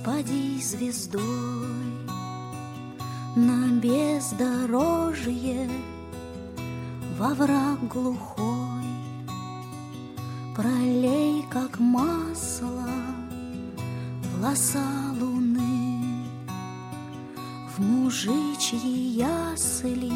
Спади звездой на бездорожье, во враг глухой, пролей, как масло, в лоса луны, в мужичьи ясли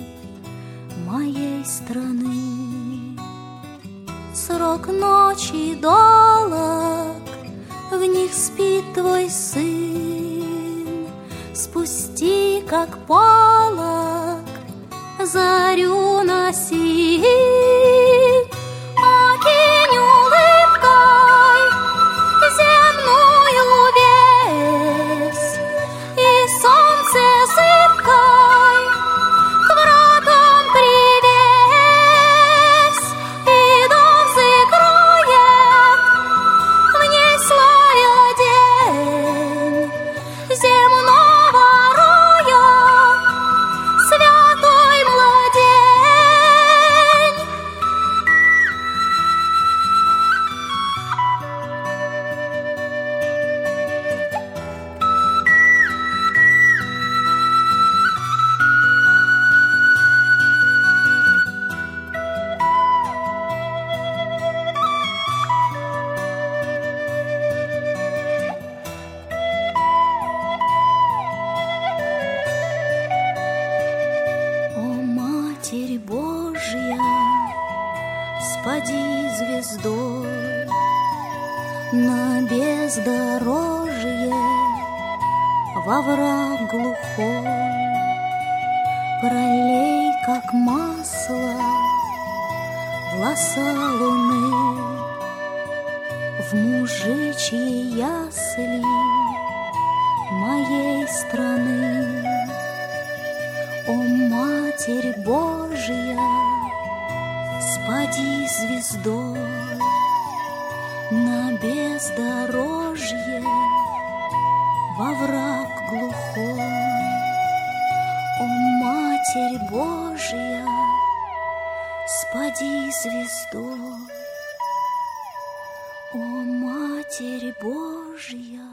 моей страны. Срок ночи долог, в них спит твой сын. Спусти, как полог, зарю носи. Окинь улыбкой земную весь, и солнце зыбкой к вратам привесь, и дом закроет в ней слой одень земного роя, святой младень. О, Матерь Божья, спади звездой на бездорожье, во враг глухой, пролей, как масло, в лоса луны, в мужичьи ясли моей страны. О, Матерь Божья, спади звездой на бездорожье, во враг глухой. О, Матерь Божья, спади звездой. О, Матерь Божья,